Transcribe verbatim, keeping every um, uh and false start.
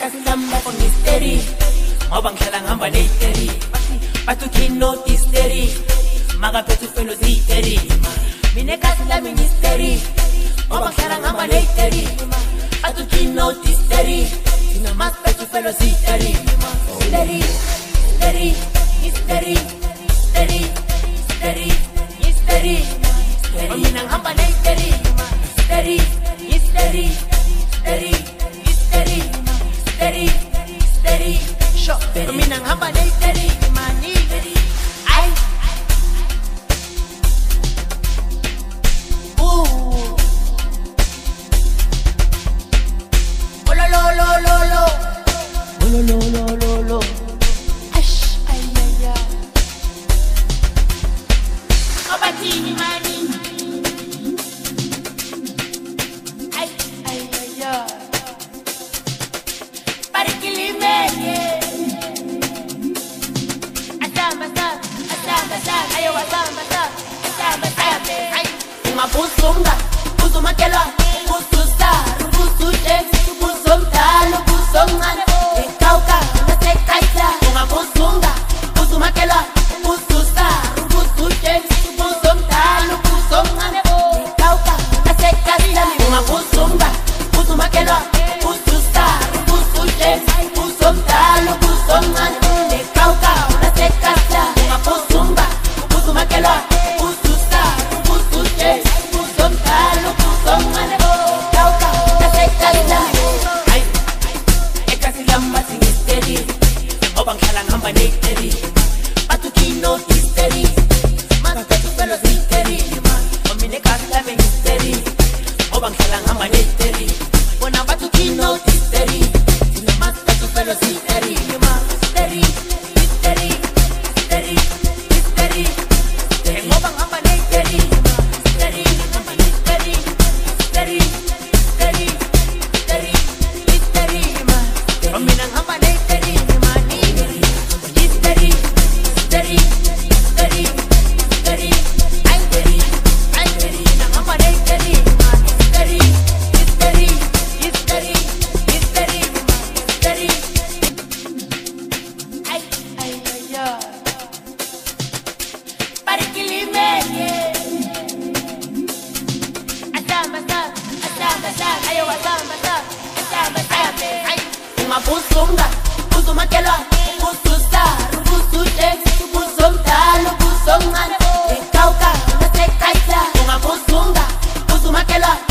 Kasihamba for mystery ngoba ngihlala ngihamba ne-theory bathi ukino hysteria makaphethe ufelo zi-theory mina ekhasi lami mystery ngoba ngihlala ngihamba ne-theory bathi ukino hysteria thina masiphethe ufelo zi-theory hysteria hysteria hysteria hysteria hysteria hysteria mina ngihamba ne-theory hysteria hysteria hysteria hysteria steady, steady, shot. I mean, I'm humble, steady, my knee. I, ooh, oh lo lo lo lo lo, oh lo lo lo lo lo, ash, ay ay ay. Obatini mani, ay ay ay ay. Ngabuzunga buzumakela buzusa buzude buzomdalo buzomncane ekauka nasekayitla ngabuzunga buzumakela buzusa buzude buzomdalo buzomncane ekauka nasekayitla ngabuzunga buzumakela buzusa buzude buzomdalo buzomncane ekauka nasekayitla ngabuzunga buzumakela Ngabuzunga buzumakela buzusa buzude buzomdalo buzomncane ekauka nasekayitla ngabuzunga buzumakela